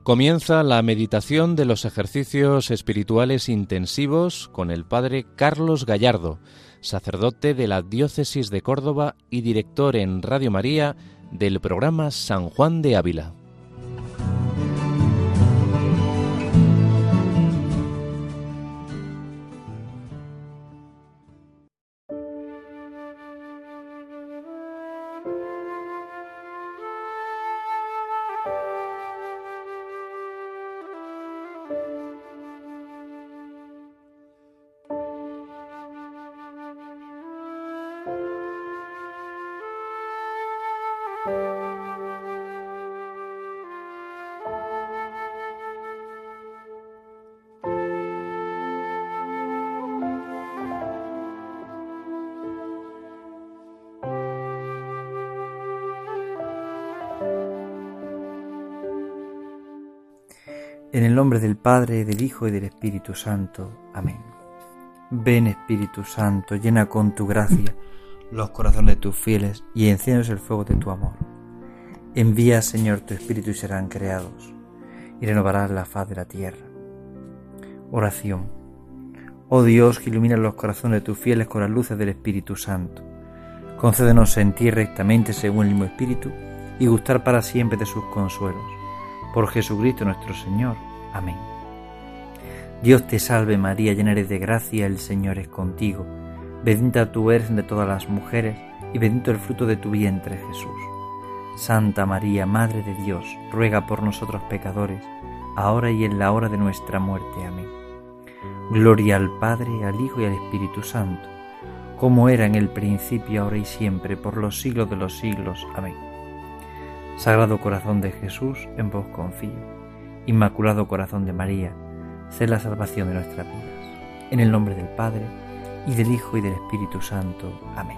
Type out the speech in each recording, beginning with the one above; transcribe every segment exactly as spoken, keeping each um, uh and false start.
Comienza la meditación de los ejercicios espirituales intensivos con el Padre Carlos Gallardo, sacerdote de la Diócesis de Córdoba y director en Radio María del programa San Juan de Ávila. En el nombre del Padre, del Hijo y del Espíritu Santo. Amén. Ven, Espíritu Santo, llena con tu gracia los corazones de tus fieles y enciéndenos el fuego de tu amor. Envía, Señor, tu Espíritu y serán creados, y renovarás la faz de la tierra. Oración. Oh Dios, que iluminas los corazones de tus fieles con las luces del Espíritu Santo, concédenos sentir rectamente según el mismo Espíritu y gustar para siempre de sus consuelos. Por Jesucristo nuestro Señor. Amén. Dios te salve María, llena eres de gracia, el Señor es contigo. Bendita tú eres entre todas las mujeres, y bendito el fruto de tu vientre, Jesús. Santa María, Madre de Dios, ruega por nosotros pecadores, ahora y en la hora de nuestra muerte. Amén. Gloria al Padre, al Hijo y al Espíritu Santo, como era en el principio, ahora y siempre, por los siglos de los siglos. Amén. Sagrado Corazón de Jesús, en vos confío. Inmaculado Corazón de María, sé la salvación de nuestras vidas. En el nombre del Padre, y del Hijo y del Espíritu Santo. Amén.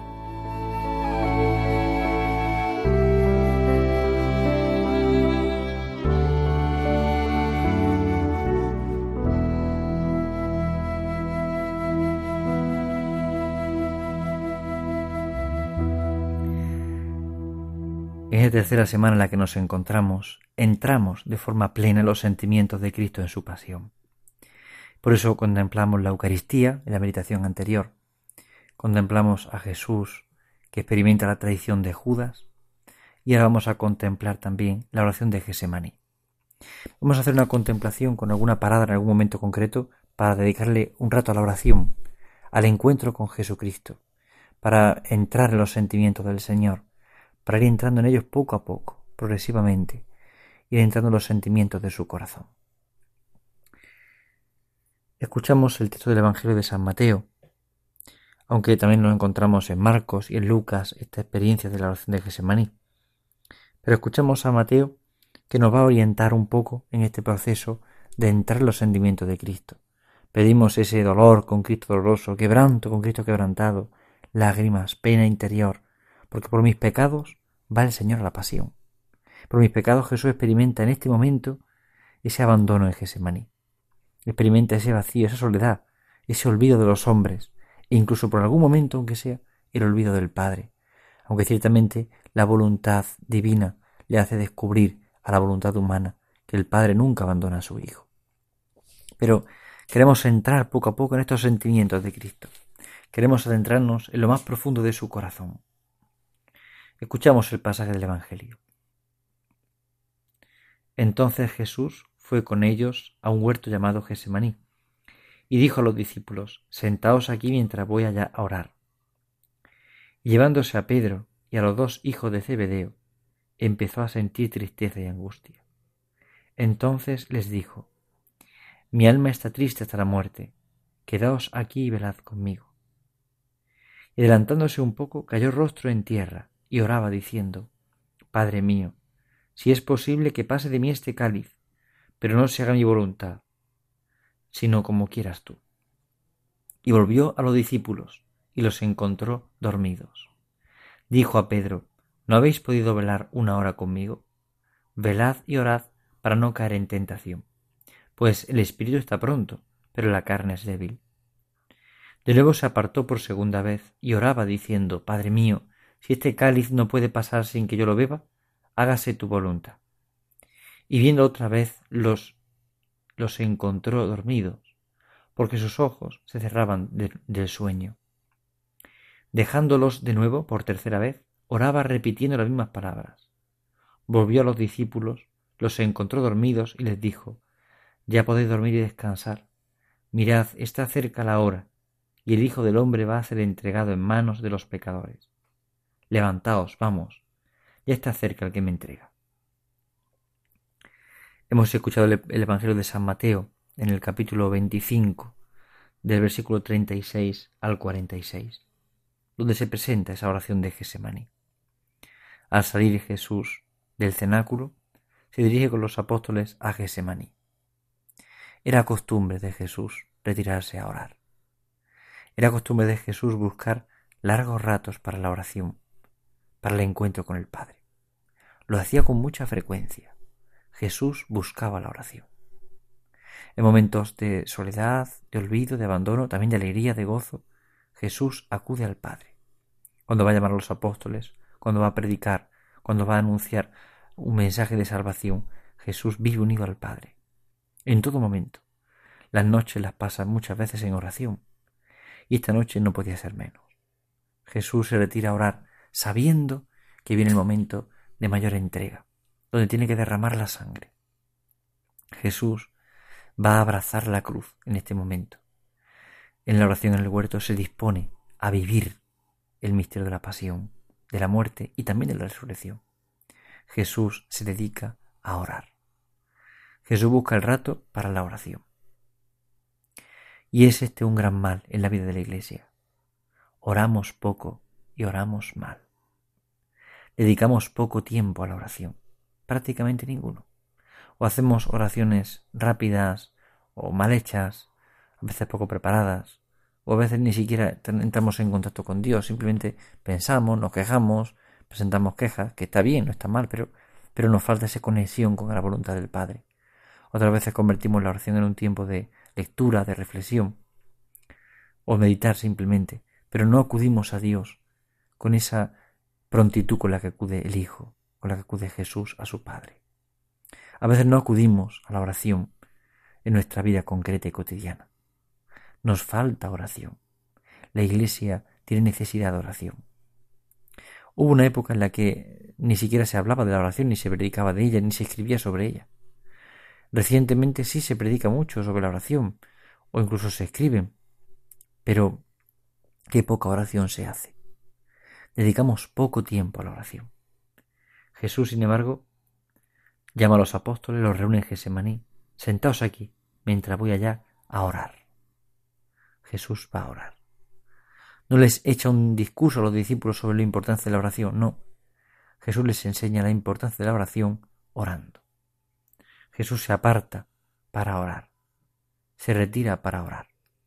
En esta tercera semana en la que nos encontramos, entramos de forma plena en los sentimientos de Cristo en su pasión. Por eso contemplamos la Eucaristía en la meditación anterior. Contemplamos a Jesús que experimenta la traición de Judas, y ahora vamos a contemplar también la oración de Gesemaní. Vamos a hacer una contemplación con alguna parada en algún momento concreto para dedicarle un rato a la oración, al encuentro con Jesucristo, para entrar en los sentimientos del Señor, para ir entrando en ellos poco a poco, progresivamente, ir entrando en los sentimientos de su corazón. Escuchamos el texto del Evangelio de San Mateo, aunque también lo encontramos en Marcos y en Lucas, esta experiencia de la oración de Gesemaní. Pero escuchamos a Mateo que nos va a orientar un poco en este proceso de entrar en los sentimientos de Cristo. Pedimos ese dolor con Cristo doloroso, quebranto con Cristo quebrantado, lágrimas, pena interior, porque por mis pecados va el Señor a la pasión. Por mis pecados Jesús experimenta en este momento ese abandono en Gesemaní. Experimenta ese vacío, esa soledad, ese olvido de los hombres, e incluso por algún momento, aunque sea, el olvido del Padre. Aunque ciertamente la voluntad divina le hace descubrir a la voluntad humana que el Padre nunca abandona a su Hijo. Pero queremos entrar poco a poco en estos sentimientos de Cristo. Queremos adentrarnos en lo más profundo de su corazón. Escuchamos el pasaje del Evangelio. Entonces Jesús fue con ellos a un huerto llamado Gesemaní, y dijo a los discípulos: Sentaos aquí mientras voy allá a orar. Y llevándose a Pedro y a los dos hijos de Zebedeo, empezó a sentir tristeza y angustia. Entonces les dijo: Mi alma está triste hasta la muerte, quedaos aquí y velad conmigo. Y adelantándose un poco, cayó rostro en tierra, y oraba diciendo: Padre mío, si es posible que pase de mí este cáliz, pero no se haga mi voluntad, sino como quieras tú. Y volvió a los discípulos, y los encontró dormidos. Dijo a Pedro: ¿No habéis podido velar una hora conmigo? Velad y orad para no caer en tentación, pues el espíritu está pronto, pero la carne es débil. De nuevo se apartó por segunda vez, y oraba diciendo: Padre mío, si este cáliz no puede pasar sin que yo lo beba, hágase tu voluntad. y viendo otra vez los, los encontró dormidos, porque sus ojos se cerraban de, del sueño. Dejándolos de nuevo por tercera vez, oraba repitiendo las mismas palabras. Volvió a los discípulos, los encontró dormidos y les dijo: Ya podéis dormir y descansar. Mirad, está cerca la hora, y el Hijo del Hombre va a ser entregado en manos de los pecadores. Levantaos, vamos, ya está cerca el que me entrega. Hemos escuchado el Evangelio de San Mateo en el capítulo veinticinco, del versículo treinta y seis al cuarenta y seis, donde se presenta esa oración de Getsemaní. Al salir Jesús del cenáculo, se dirige con los apóstoles a Getsemaní. Era costumbre de Jesús retirarse a orar. Era costumbre de Jesús buscar largos ratos para la oración, para el encuentro con el Padre. Lo hacía con mucha frecuencia. Jesús buscaba la oración. En momentos de soledad, de olvido, de abandono, también de alegría, de gozo, Jesús acude al Padre. Cuando va a llamar a los apóstoles, cuando va a predicar, cuando va a anunciar un mensaje de salvación, Jesús vive unido al Padre. En todo momento. Las noches las pasa muchas veces en oración. Y esta noche no podía ser menos. Jesús se retira a orar sabiendo que viene el momento de mayor entrega, donde tiene que derramar la sangre. Jesús va a abrazar la cruz en este momento. En la oración en el huerto se dispone a vivir el misterio de la pasión, de la muerte y también de la resurrección. Jesús se dedica a orar. Jesús busca el rato para la oración. Y es este un gran mal en la vida de la Iglesia. Oramos poco y oramos mal. Dedicamos poco tiempo a la oración, prácticamente ninguno. O hacemos oraciones rápidas o mal hechas, a veces poco preparadas, o a veces ni siquiera entramos en contacto con Dios, simplemente pensamos, nos quejamos, presentamos quejas, que está bien, no está mal, pero, pero nos falta esa conexión con la voluntad del Padre. Otras veces convertimos la oración en un tiempo de lectura, de reflexión, o meditar simplemente, pero no acudimos a Dios con esa prontitud con la que acude el Hijo, con la que acude Jesús a su Padre. A veces no acudimos a la oración en nuestra vida concreta y cotidiana. Nos falta oración. La Iglesia tiene necesidad de oración. Hubo una época en la que ni siquiera se hablaba de la oración, ni se predicaba de ella, ni se escribía sobre ella. Recientemente sí se predica mucho sobre la oración, o incluso se escriben, pero qué poca oración se hace. Dedicamos poco tiempo a la oración. Jesús, sin embargo, llama a los apóstoles, los reúne en Getsemaní. Sentaos aquí, mientras voy allá a orar. Jesús va a orar. No les echa un discurso a los discípulos sobre la importancia de la oración, no. Jesús les enseña la importancia de la oración orando. Jesús se aparta para orar. Se retira para orar.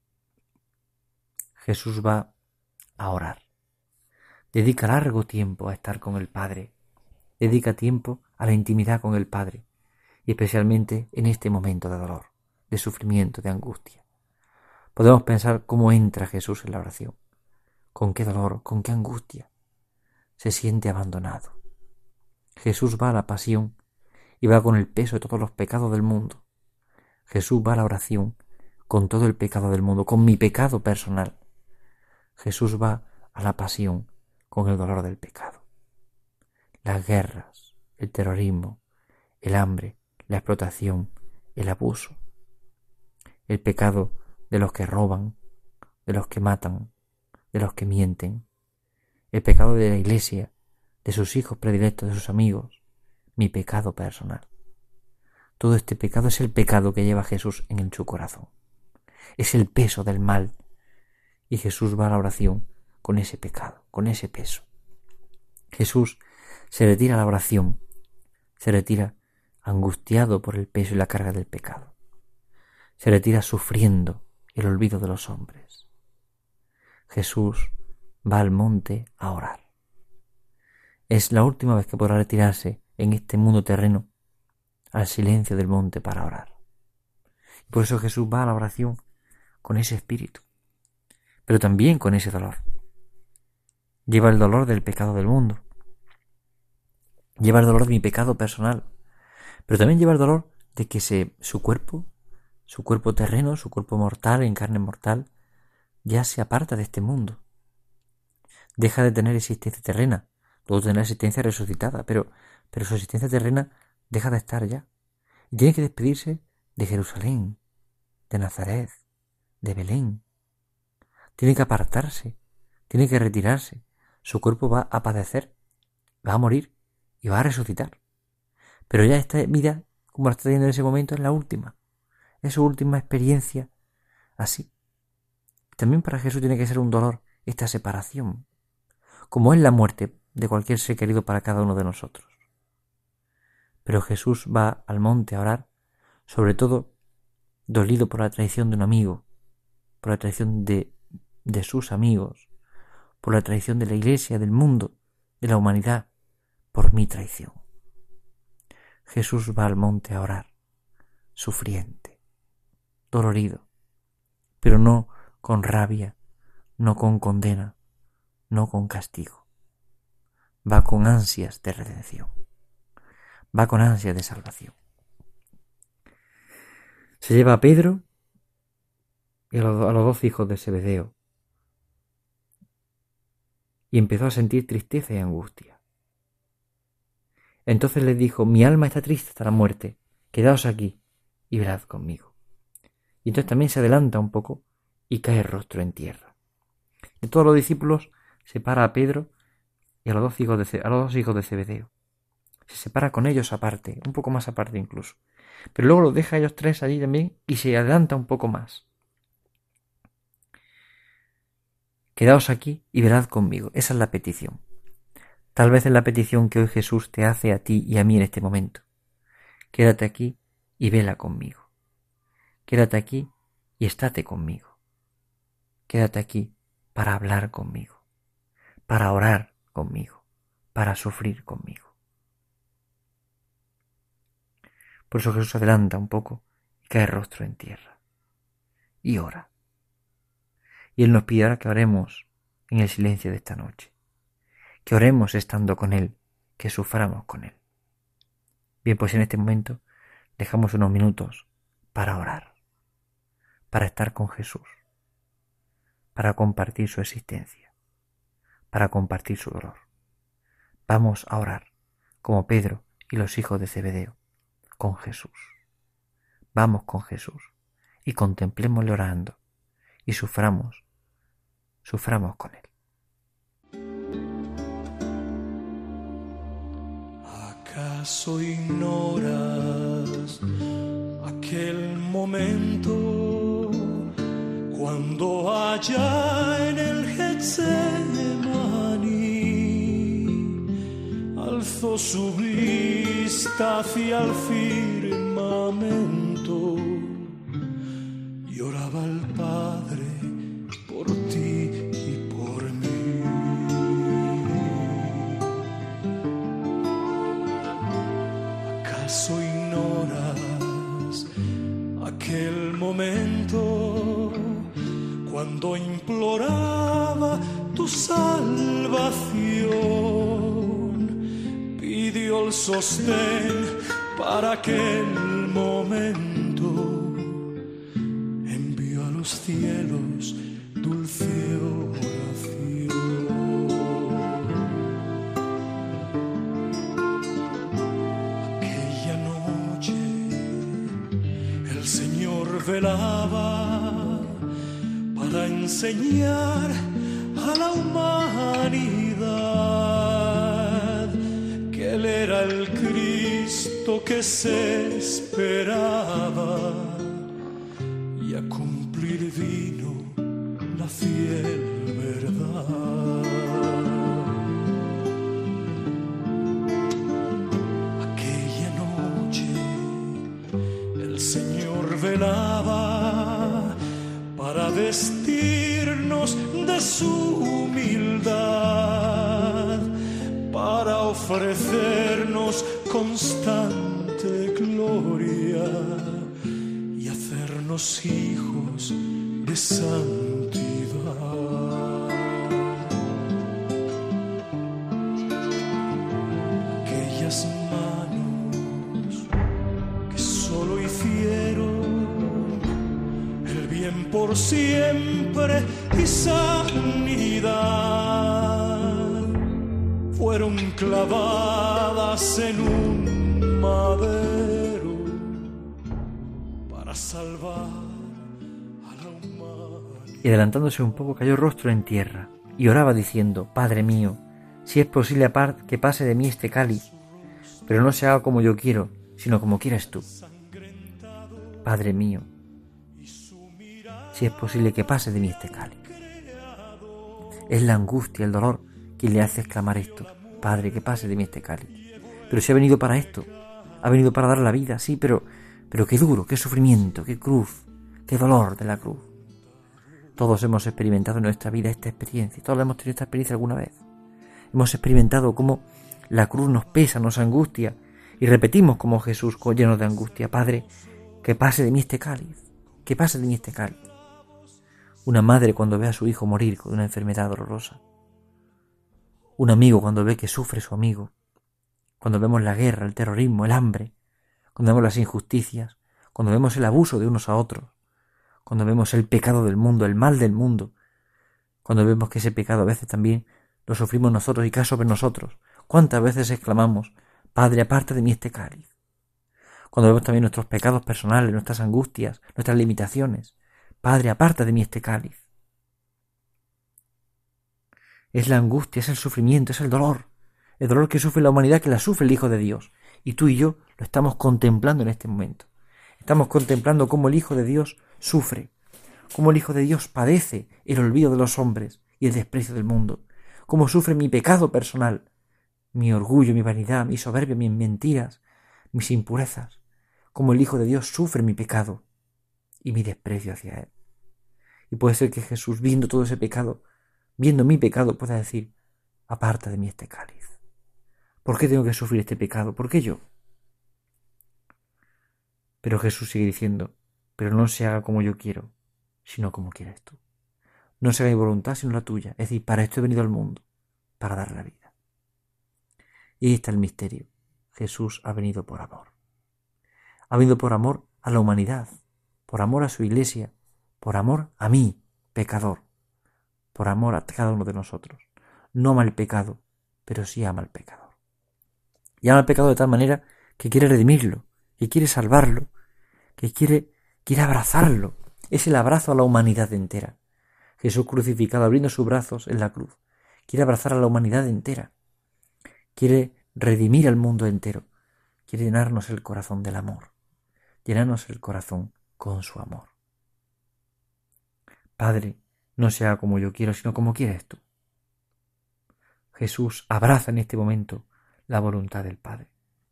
Jesús va a orar. Dedica largo tiempo a estar con el Padre. Dedica tiempo a la intimidad con el Padre. Y especialmente en este momento de dolor, de sufrimiento, de angustia. Podemos pensar cómo entra Jesús en la oración. Con qué dolor, con qué angustia. Se siente abandonado. Jesús va a la pasión y va con el peso de todos los pecados del mundo. Jesús va a la oración con todo el pecado del mundo, con mi pecado personal. Jesús va a la pasión con el dolor del pecado. Las guerras, el terrorismo, el hambre, la explotación, el abuso, el pecado de los que roban, de los que matan, de los que mienten, el pecado de la Iglesia, de sus hijos predilectos, de sus amigos, mi pecado personal. Todo este pecado es el pecado que lleva Jesús en su corazón. Es el peso del mal. Y Jesús va a la oración con ese pecado, con ese peso. Jesús se retira a la oración, se retira angustiado por el peso y la carga del pecado. Se retira sufriendo el olvido de los hombres. Jesús va al monte a orar. Es la última vez que podrá retirarse en este mundo terreno al silencio del monte para orar. Por eso Jesús va a la oración con ese espíritu, pero también con ese dolor. Lleva el dolor del pecado del mundo. Lleva el dolor de mi pecado personal, Pero también lleva el dolor de que se, su cuerpo, su cuerpo terreno, su cuerpo mortal, en carne mortal, ya se aparta de este mundo. Deja de tener existencia terrena, luego tener existencia resucitada, pero, pero su existencia terrena deja de estar ya. Y tiene que despedirse de Jerusalén, de Nazaret, de Belén. Tiene que apartarse, tiene que retirarse. Su cuerpo va a padecer, va a morir y va a resucitar. Pero ya esta vida, como la está teniendo en ese momento, es la última. Es su última experiencia así. También para Jesús tiene que ser un dolor esta separación, como es la muerte de cualquier ser querido para cada uno de nosotros. Pero Jesús va al monte a orar, sobre todo dolido por la traición de un amigo, por la traición de, de sus amigos, por la traición de la Iglesia, del mundo, de la humanidad, por mi traición. Jesús va al monte a orar, sufriente, dolorido, pero no con rabia, no con condena, no con castigo. Va con ansias de redención, va con ansias de salvación. Se lleva a Pedro y a los, a los dos hijos de Zebedeo y empezó a sentir tristeza y angustia. Entonces les dijo: mi alma está triste hasta la muerte, quedaos aquí y velad conmigo. Y entonces también se adelanta un poco y cae el rostro en tierra. De todos los discípulos separa a Pedro y a los dos hijos de, a los dos hijos de Zebedeo. Se separa con ellos aparte, un poco más aparte incluso. Pero luego los deja a ellos tres allí también y se adelanta un poco más. Quedaos aquí y velad conmigo. Esa es la petición. Tal vez es la petición que hoy Jesús te hace a ti y a mí en este momento. Quédate aquí y vela conmigo. Quédate aquí y estate conmigo. Quédate aquí para hablar conmigo, para orar conmigo, para sufrir conmigo. Por eso Jesús adelanta un poco y cae el rostro en tierra y ora. Y Él nos pide ahora que oremos en el silencio de esta noche, que oremos estando con Él, que suframos con Él. Bien, pues en este momento dejamos unos minutos para orar, para estar con Jesús, para compartir su existencia, para compartir su dolor. Vamos a orar, como Pedro y los hijos de Zebedeo, con Jesús. Vamos con Jesús y contemplémosle orando y suframos, suframos con Él. ¿Acaso ignoras aquel momento cuando allá en el Getsemaní alzó su vista hacia el firmamento y oraba al Padre por ti y por mí? ¿Acaso ignoras aquel momento cuando imploraba tu salvación? Pidió el sostén para aquel momento, envió a los cielos dulce oración. Aquella noche el Señor velaba para enseñar a la humanidad que Él era el Cristo que se esperaba, y a cumplir vino la fiel verdad. Aquella noche el Señor velaba para vestirnos de su humildad, para ofrecernos constante gloria y hacernos hijos de santidad. Aquellas manos por siempre y sanidad fueron clavadas en un madero para salvar a la humanidad. Y adelantándose un poco cayó rostro en tierra y oraba diciendo: Padre mío, si es posible que pase de mí este cáliz, pero no se haga como yo quiero, sino como quieras tú. Padre mío, si es posible que pase de mí este cáliz. Es la angustia, el dolor, quien le hace exclamar esto: Padre, que pase de mí este cáliz. Pero si ha venido para esto, ha venido para dar la vida, sí, pero, pero qué duro, qué sufrimiento, qué cruz, qué dolor de la cruz. Todos hemos experimentado en nuestra vida esta experiencia, todos hemos tenido esta experiencia alguna vez. Hemos experimentado cómo la cruz nos pesa, nos angustia, y repetimos como Jesús, llenos de angustia: Padre, que pase de mí este cáliz, que pase de mí este cáliz. Una madre cuando ve a su hijo morir con una enfermedad dolorosa. Un amigo cuando ve que sufre su amigo. Cuando vemos la guerra, el terrorismo, el hambre. Cuando vemos las injusticias. Cuando vemos el abuso de unos a otros. Cuando vemos el pecado del mundo, el mal del mundo. Cuando vemos que ese pecado a veces también lo sufrimos nosotros y cae sobre nosotros. ¿Cuántas veces exclamamos: Padre, aparta de mí este cáliz? Cuando vemos también nuestros pecados personales, nuestras angustias, nuestras limitaciones: Padre, aparta de mí este cáliz. Es la angustia, es el sufrimiento, es el dolor. El dolor que sufre la humanidad, que la sufre el Hijo de Dios. Y tú y yo lo estamos contemplando en este momento. Estamos contemplando cómo el Hijo de Dios sufre, cómo el Hijo de Dios padece el olvido de los hombres y el desprecio del mundo, cómo sufre mi pecado personal, mi orgullo, mi vanidad, mi soberbia, mis mentiras, mis impurezas, cómo el Hijo de Dios sufre mi pecado y mi desprecio hacia Él. Y puede ser que Jesús, viendo todo ese pecado, viendo mi pecado, pueda decir: aparta de mí este cáliz. ¿Por qué tengo que sufrir este pecado? ¿Por qué yo? Pero Jesús sigue diciendo: pero no se haga como yo quiero, sino como quieras tú. No se haga mi voluntad sino la tuya. Es decir, para esto he venido al mundo, para dar la vida. Y ahí está el misterio. Jesús ha venido por amor. Ha venido por amor a la humanidad, por amor a su iglesia, por amor a mí, pecador, por amor a cada uno de nosotros. No ama el pecado, pero sí ama al pecador. Y ama al pecado de tal manera que quiere redimirlo, que quiere salvarlo, que quiere, quiere abrazarlo. Es el abrazo a la humanidad entera. Jesús crucificado, abriendo sus brazos en la cruz, quiere abrazar a la humanidad entera. Quiere redimir al mundo entero. Quiere llenarnos el corazón del amor. Llenarnos el corazón con su amor. Padre, no se haga como yo quiero, sino como quieres tú. Jesús abraza en este momento la voluntad del Padre.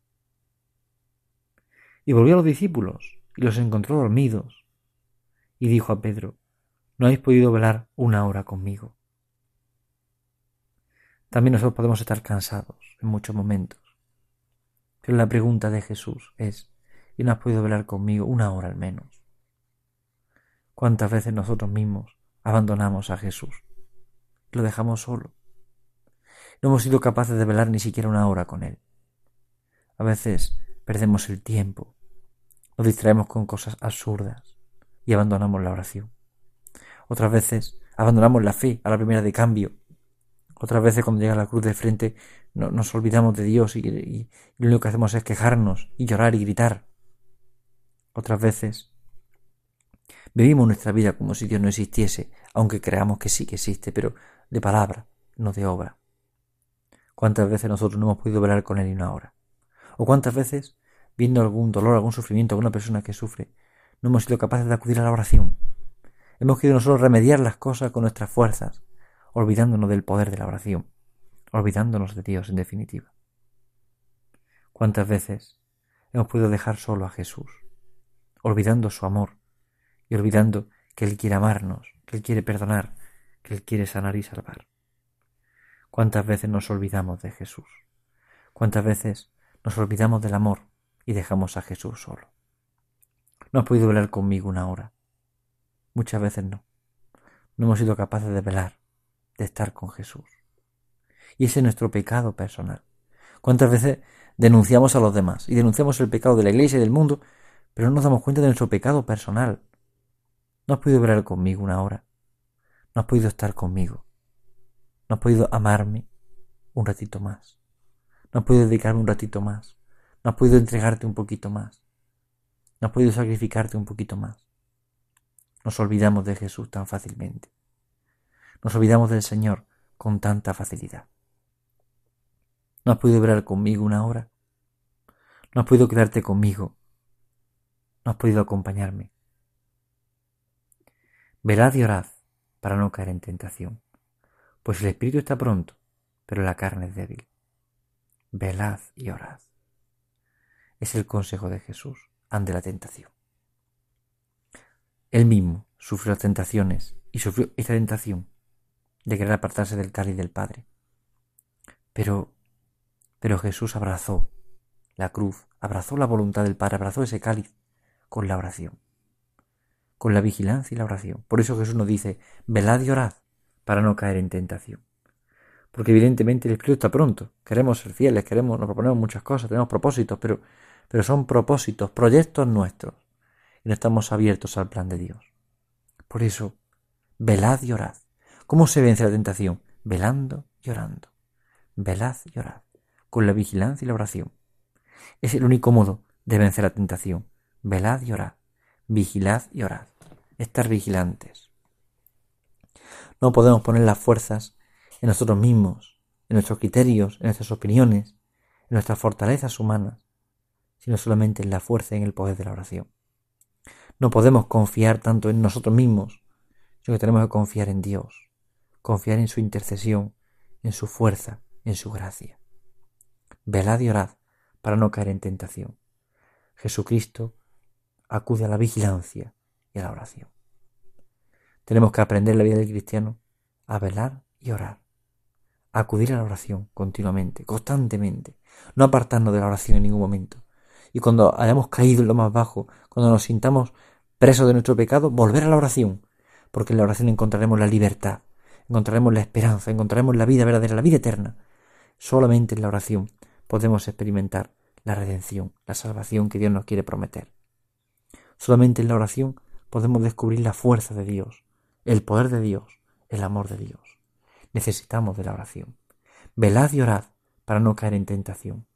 Y volvió a los discípulos y los encontró dormidos. Y dijo a Pedro: ¿no habéis podido velar una hora conmigo? También nosotros podemos estar cansados en muchos momentos. Pero la pregunta de Jesús es: ¿y no has podido velar conmigo una hora al menos? ¿Cuántas veces nosotros mismos abandonamos a Jesús? Lo dejamos solo. No hemos sido capaces de velar ni siquiera una hora con Él. A veces perdemos el tiempo, nos distraemos con cosas absurdas y abandonamos la oración. Otras veces abandonamos la fe a la primera de cambio. Otras veces cuando llega la cruz de frente no, nos olvidamos de Dios y, y, y lo único que hacemos es quejarnos y llorar y gritar. Otras veces vivimos nuestra vida como si Dios no existiese, aunque creamos que sí que existe, pero de palabra, no de obra. ¿Cuántas veces nosotros no hemos podido velar con Él ni una hora? ¿O cuántas veces, viendo algún dolor, algún sufrimiento, alguna persona que sufre, no hemos sido capaces de acudir a la oración? Hemos querido nosotros remediar las cosas con nuestras fuerzas, olvidándonos del poder de la oración, olvidándonos de Dios en definitiva. ¿Cuántas veces hemos podido dejar solo a Jesús, olvidando su amor y olvidando que Él quiere amarnos, que Él quiere perdonar, que Él quiere sanar y salvar? ¿Cuántas veces nos olvidamos de Jesús? ¿Cuántas veces nos olvidamos del amor y dejamos a Jesús solo? ¿No has podido velar conmigo una hora? Muchas veces no. No hemos sido capaces de velar, de estar con Jesús. Y ese es nuestro pecado personal. ¿Cuántas veces denunciamos a los demás y denunciamos el pecado de la iglesia y del mundo, pero no nos damos cuenta de nuestro pecado personal? No has podido velar conmigo una hora. No has podido estar conmigo. No has podido amarme un ratito más. No has podido dedicarme un ratito más. No has podido entregarte un poquito más. No has podido sacrificarte un poquito más. Nos olvidamos de Jesús tan fácilmente. Nos olvidamos del Señor con tanta facilidad. No has podido velar conmigo una hora. No has podido quedarte conmigo. No has podido acompañarme. Velad y orad para no caer en tentación, pues el espíritu está pronto, pero la carne es débil. Velad y orad. Es el consejo de Jesús ante la tentación. Él mismo sufrió las tentaciones y sufrió esta tentación de querer apartarse del cáliz del Padre. Pero, pero Jesús abrazó la cruz, abrazó la voluntad del Padre, abrazó ese cáliz con la oración, con la vigilancia y la oración. Por eso Jesús nos dice, velad y orad para no caer en tentación. Porque evidentemente el Espíritu está pronto. Queremos ser fieles, queremos, nos proponemos muchas cosas, tenemos propósitos, pero, pero son propósitos, proyectos nuestros. Y no estamos abiertos al plan de Dios. Por eso, velad y orad. ¿Cómo se vence la tentación? Velando y orando. Velad y orad. Con la vigilancia y la oración. Es el único modo de vencer la tentación. Velad y orad. Vigilad y orad. Estar vigilantes. No podemos poner las fuerzas en nosotros mismos, en nuestros criterios, en nuestras opiniones, en nuestras fortalezas humanas, sino solamente en la fuerza y en el poder de la oración. No podemos confiar tanto en nosotros mismos, sino que tenemos que confiar en Dios, confiar en su intercesión, en su fuerza, en su gracia. Velad y orad para no caer en tentación. Jesucristo acude a la vigilancia y a la oración. Tenemos que aprender en la vida del cristiano a velar y orar, a acudir a la oración continuamente, constantemente, no apartarnos de la oración en ningún momento. Y cuando hayamos caído en lo más bajo, cuando nos sintamos presos de nuestro pecado, volver a la oración, porque en la oración encontraremos la libertad, encontraremos la esperanza, encontraremos la vida verdadera, la vida eterna. Solamente en la oración podemos experimentar la redención, la salvación que Dios nos quiere prometer. Solamente en la oración podemos descubrir la fuerza de Dios, el poder de Dios, el amor de Dios. Necesitamos de la oración. Velad y orad para no caer en tentación.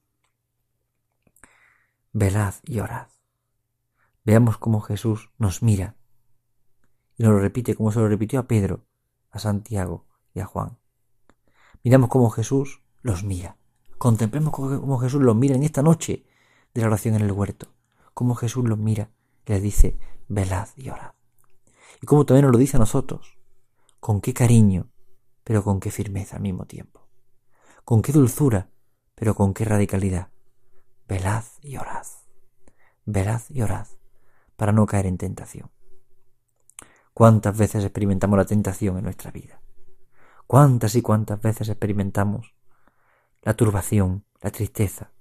Velad y orad. Veamos cómo Jesús nos mira y nos lo repite como se lo repitió a Pedro, a Santiago y a Juan. Miramos cómo Jesús los mira. Contemplemos cómo Jesús los mira en esta noche de la oración en el huerto. Cómo Jesús los mira y les dice, velad y orad. Y cómo también nos lo dice a nosotros. Con qué cariño, pero con qué firmeza al mismo tiempo. Con qué dulzura, pero con qué radicalidad. Velad y orad. Velad y orad para no caer en tentación. ¿Cuántas veces experimentamos la tentación en nuestra vida? ¿Cuántas y cuántas veces experimentamos la turbación, la tristeza,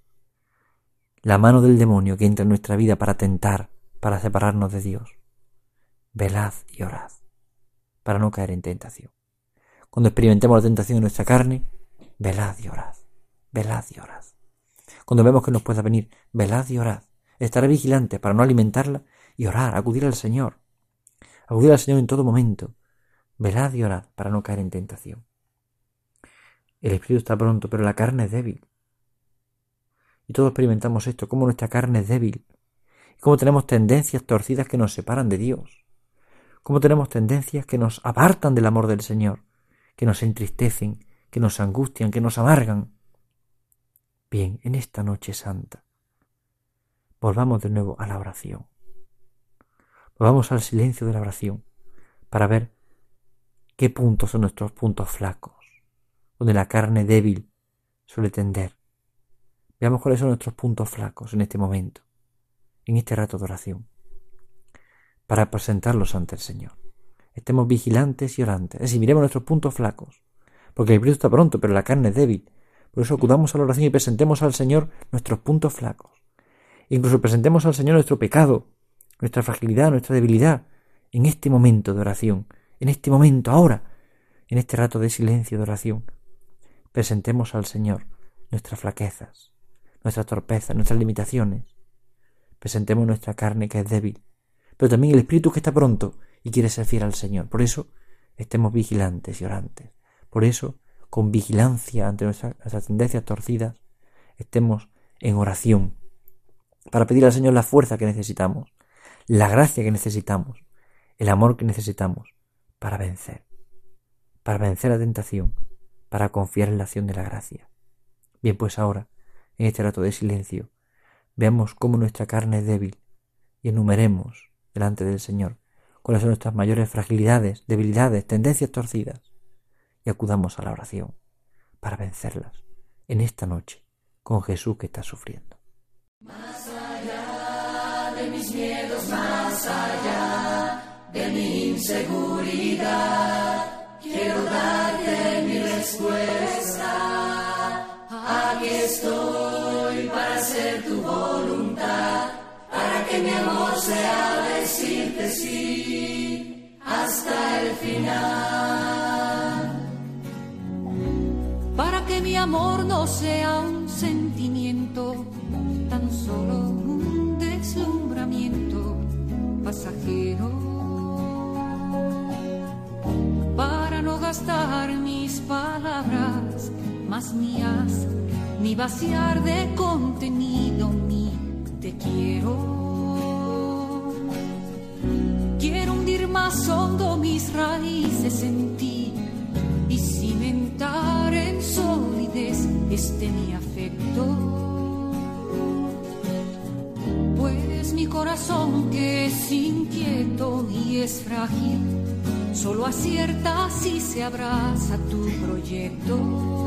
la mano del demonio que entra en nuestra vida para tentar, para separarnos de Dios? Velad y orad para no caer en tentación. Cuando experimentemos la tentación en nuestra carne, velad y orad, velad y orad. Cuando vemos que nos pueda venir, velad y orad. Estar vigilante para no alimentarla y orar, acudir al Señor. Acudir al Señor en todo momento. Velad y orad para no caer en tentación. El espíritu está pronto, pero la carne es débil. Y todos experimentamos esto, cómo nuestra carne es débil. Y cómo tenemos tendencias torcidas que nos separan de Dios. Cómo tenemos tendencias que nos apartan del amor del Señor, que nos entristecen, que nos angustian, que nos amargan. Bien, en esta noche santa, volvamos de nuevo a la oración. Volvamos al silencio de la oración para ver qué puntos son nuestros puntos flacos, donde la carne débil suele tender. Veamos cuáles son nuestros puntos flacos en este momento, en este rato de oración, para presentarlos ante el Señor. Estemos vigilantes y orantes, es decir, miremos nuestros puntos flacos, porque el espíritu está pronto, pero la carne es débil. Por eso acudamos a la oración y presentemos al Señor nuestros puntos flacos. Incluso presentemos al Señor nuestro pecado, nuestra fragilidad, nuestra debilidad, en este momento de oración, en este momento, ahora, en este rato de silencio de oración. Presentemos al Señor nuestras flaquezas, nuestras torpezas, nuestras limitaciones. Presentemos nuestra carne que es débil, pero también el espíritu que está pronto y quiere ser fiel al Señor. Por eso estemos vigilantes y orantes. Por eso, con vigilancia ante nuestras, nuestras tendencias torcidas, estemos en oración para pedir al Señor la fuerza que necesitamos, la gracia que necesitamos, el amor que necesitamos para vencer, para vencer la tentación, para confiar en la acción de la gracia. Bien, pues ahora, en este rato de silencio, veamos cómo nuestra carne es débil y enumeremos delante del Señor cuáles son nuestras mayores fragilidades, debilidades, tendencias torcidas, y acudamos a la oración para vencerlas en esta noche con Jesús que está sufriendo. Más allá de mis miedos, más allá de mi inseguridad, quiero darte mi respuesta. Aquí estoy para hacer tu voluntad, para que mi amor sea decirte sí hasta el final. Para que mi amor no sea un sentimiento, tan solo un deslumbramiento pasajero. Para no gastar mis palabras más mías, ni vaciar de contenido mi te quiero. Quiero hundir más hondo mis raíces en ti y cimentar en solidez este mi afecto. Pues mi corazón, que es inquieto y es frágil, solo acierta si se abraza tu proyecto.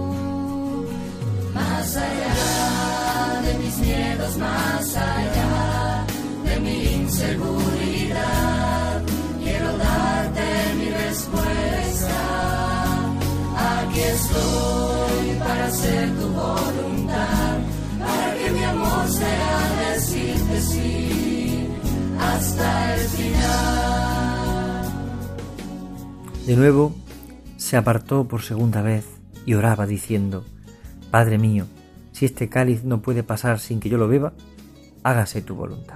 Más allá de mis miedos, más allá de mi inseguridad, quiero darte mi respuesta. Aquí estoy para hacer tu voluntad, para que mi amor sea decirte sí hasta el final. De nuevo se apartó por segunda vez y oraba diciendo: Padre mío, si este cáliz no puede pasar sin que yo lo beba, hágase tu voluntad.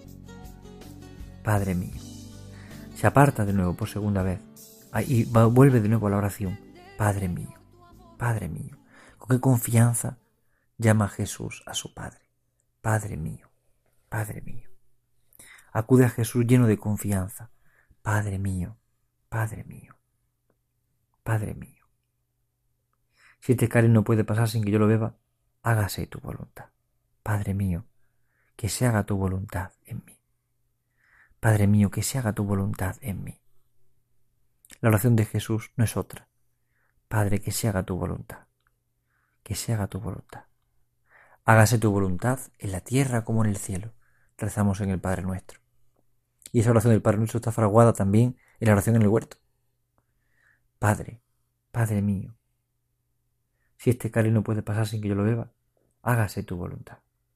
Padre mío. Se aparta de nuevo por segunda vez y vuelve de nuevo a la oración. Padre mío, Padre mío. Con qué confianza llama Jesús a su Padre. Padre mío, Padre mío. Acude a Jesús lleno de confianza. Padre mío, Padre mío, Padre mío. Si este cáliz no puede pasar sin que yo lo beba, hágase tu voluntad. Padre mío, que se haga tu voluntad en mí. Padre mío, que se haga tu voluntad en mí. La oración de Jesús no es otra. Padre, que se haga tu voluntad. Que se haga tu voluntad. Hágase tu voluntad en la tierra como en el cielo. Rezamos en el Padre Nuestro. Y esa oración del Padre Nuestro está fraguada también en la oración en el huerto. Padre, Padre mío, si este cáliz no puede pasar sin que yo lo beba, hágase tu voluntad.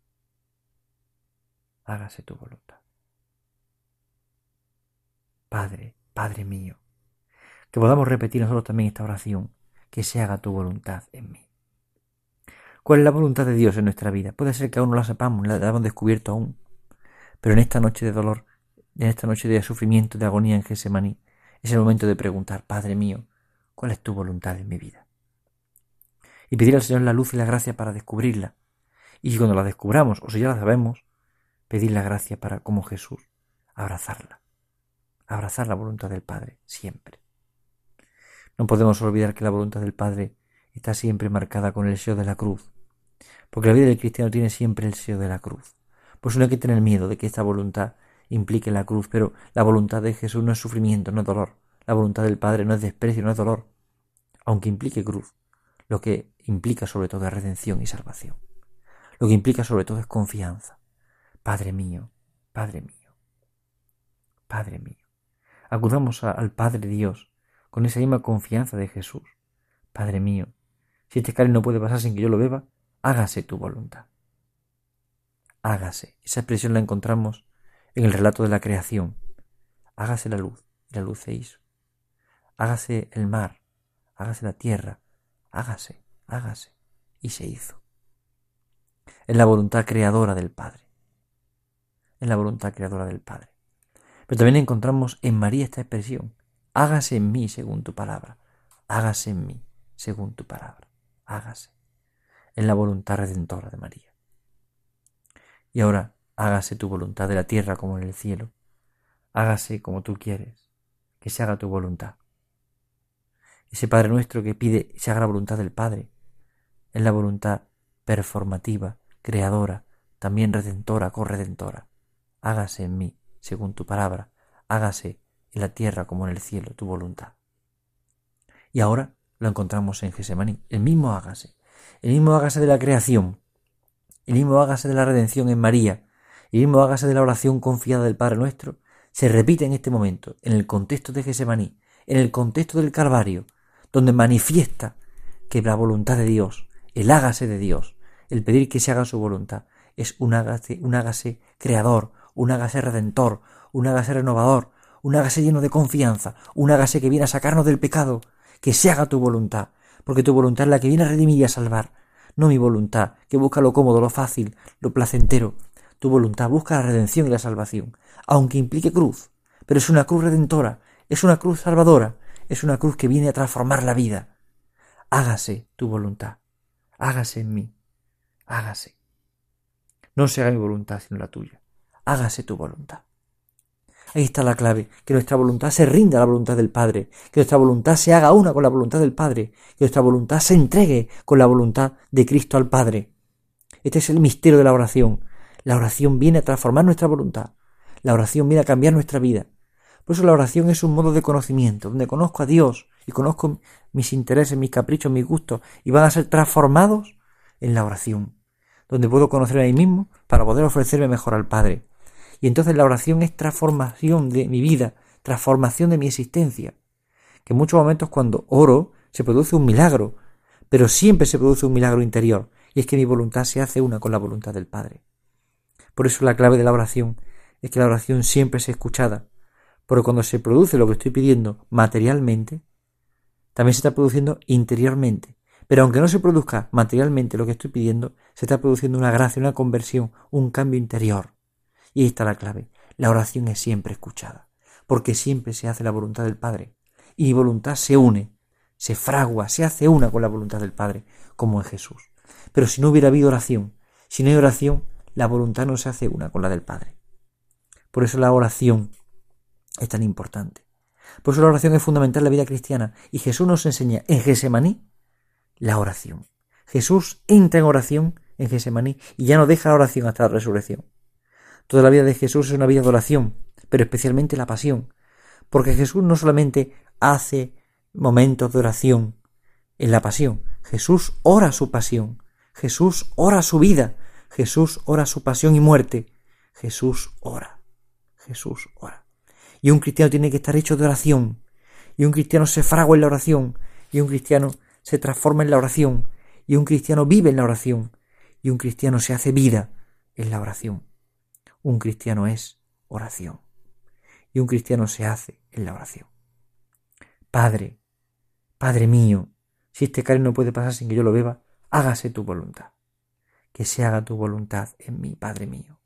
Hágase tu voluntad. Padre, Padre mío, que podamos repetir nosotros también esta oración, que se haga tu voluntad en mí. ¿Cuál es la voluntad de Dios en nuestra vida? Puede ser que aún no la sepamos, la hayamos descubierto aún, pero en esta noche de dolor, en esta noche de sufrimiento, de agonía en Getsemaní, es el momento de preguntar: Padre mío, ¿cuál es tu voluntad en mi vida? Y pedir al Señor la luz y la gracia para descubrirla. Y si cuando la descubramos, o si ya la sabemos, pedir la gracia para, como Jesús, abrazarla. Abrazar la voluntad del Padre, siempre. No podemos olvidar que la voluntad del Padre está siempre marcada con el sello de la cruz, porque la vida del cristiano tiene siempre el sello de la cruz. Por eso no hay que tener miedo de que esta voluntad implique la cruz, pero la voluntad de Jesús no es sufrimiento, no es dolor. La voluntad del Padre no es desprecio, no es dolor, aunque implique cruz. Lo que implica sobre todo es redención y salvación. Lo que implica sobre todo es confianza. Padre mío, Padre mío, Padre mío. Acudamos a, al Padre Dios con esa misma confianza de Jesús. Padre mío, si este cáliz no puede pasar sin que yo lo beba, hágase tu voluntad. Hágase. Esa expresión la encontramos en el relato de la creación. Hágase la luz, y la luz se hizo. Hágase el mar, hágase la tierra, hágase, hágase, y se hizo. Es la voluntad creadora del Padre. Es la voluntad creadora del Padre. Pero también encontramos en María esta expresión: hágase en mí según tu palabra, hágase en mí según tu palabra, hágase. En la voluntad redentora de María. Y ahora, hágase tu voluntad de la tierra como en el cielo. Hágase como tú quieres, que se haga tu voluntad. Ese Padre nuestro que pide que se haga la voluntad del Padre, es la voluntad performativa, creadora, también redentora, corredentora. Hágase en mí, según tu palabra, hágase en la tierra como en el cielo tu voluntad. Y ahora lo encontramos en Getsemaní, el mismo hágase, el mismo hágase de la creación, el mismo hágase de la redención en María, el mismo hágase de la oración confiada del Padre nuestro, se repite en este momento, en el contexto de Getsemaní, en el contexto del Calvario, donde manifiesta que la voluntad de Dios, el hágase de Dios, el pedir que se haga su voluntad, es un hágase, un hágase creador, un hágase redentor, un hágase renovador, un hágase lleno de confianza, un hágase que viene a sacarnos del pecado, que se haga tu voluntad, porque tu voluntad es la que viene a redimir y a salvar, no mi voluntad, que busca lo cómodo, lo fácil, lo placentero. Tu voluntad busca la redención y la salvación, aunque implique cruz, pero es una cruz redentora, es una cruz salvadora, es una cruz que viene a transformar la vida. Hágase tu voluntad, hágase en mí, hágase. No se haga mi voluntad sino la tuya, hágase tu voluntad. Ahí está la clave, que nuestra voluntad se rinda a la voluntad del Padre, que nuestra voluntad se haga una con la voluntad del Padre, que nuestra voluntad se entregue con la voluntad de Cristo al Padre. Este es el misterio de la oración. La oración viene a transformar nuestra voluntad, la oración viene a cambiar nuestra vida. Por eso la oración es un modo de conocimiento, donde conozco a Dios y conozco mis intereses, mis caprichos, mis gustos, y van a ser transformados en la oración, donde puedo conocer a mí mismo para poder ofrecerme mejor al Padre. Y entonces la oración es transformación de mi vida, transformación de mi existencia. Que en muchos momentos cuando oro se produce un milagro, pero siempre se produce un milagro interior, y es que mi voluntad se hace una con la voluntad del Padre. Por eso la clave de la oración es que la oración siempre es escuchada, porque cuando se produce lo que estoy pidiendo materialmente, también se está produciendo interiormente. Pero aunque no se produzca materialmente lo que estoy pidiendo, se está produciendo una gracia, una conversión, un cambio interior. Y ahí está la clave. La oración es siempre escuchada, porque siempre se hace la voluntad del Padre. Y mi voluntad se une, se fragua, se hace una con la voluntad del Padre, como en Jesús. Pero si no hubiera habido oración, si no hay oración, la voluntad no se hace una con la del Padre. Por eso la oración es tan importante. Por eso la oración es fundamental en la vida cristiana. Y Jesús nos enseña en Getsemaní la oración. Jesús entra en oración en Getsemaní y ya no deja la oración hasta la resurrección. Toda la vida de Jesús es una vida de oración, pero especialmente la pasión. Porque Jesús no solamente hace momentos de oración en la pasión. Jesús ora su pasión. Jesús ora su vida. Jesús ora su pasión y muerte. Jesús ora. Jesús ora. Y un cristiano tiene que estar hecho de oración. Y un cristiano se fragua en la oración. Y un cristiano se transforma en la oración. Y un cristiano vive en la oración. Y un cristiano se hace vida en la oración. Un cristiano es oración. Y un cristiano se hace en la oración. Padre, Padre mío, si este cáliz no puede pasar sin que yo lo beba, hágase tu voluntad. Que se haga tu voluntad en mí, Padre mío.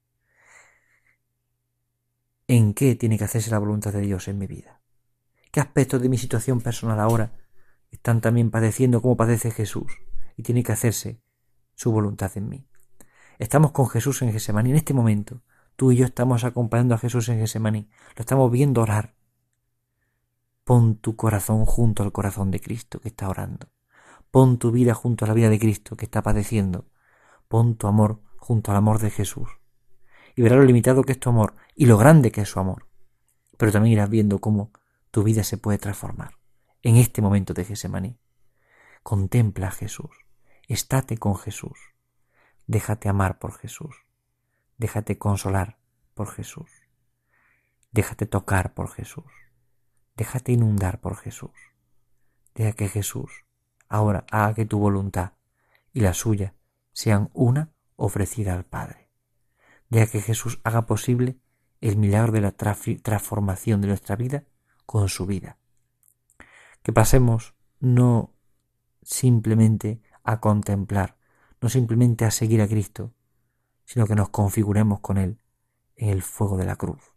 ¿En qué tiene que hacerse la voluntad de Dios en mi vida? ¿Qué aspectos de mi situación personal ahora están también padeciendo como padece Jesús? Y tiene que hacerse su voluntad en mí. Estamos con Jesús en Getsemaní en este momento. Tú y yo estamos acompañando a Jesús en Getsemaní. Lo estamos viendo orar. Pon tu corazón junto al corazón de Cristo que está orando. Pon tu vida junto a la vida de Cristo que está padeciendo. Pon tu amor junto al amor de Jesús. Y verás lo limitado que es tu amor y lo grande que es su amor. Pero también irás viendo cómo tu vida se puede transformar en este momento de Getsemaní. Contempla a Jesús. Estate con Jesús. Déjate amar por Jesús. Déjate consolar por Jesús. Déjate tocar por Jesús. Déjate inundar por Jesús. Deja que Jesús ahora haga que tu voluntad y la suya sean una ofrecida al Padre. Deja que Jesús haga posible el milagro de la transformación de nuestra vida con su vida. Que pasemos no simplemente a contemplar, no simplemente a seguir a Cristo, sino que nos configuremos con Él en el fuego de la cruz,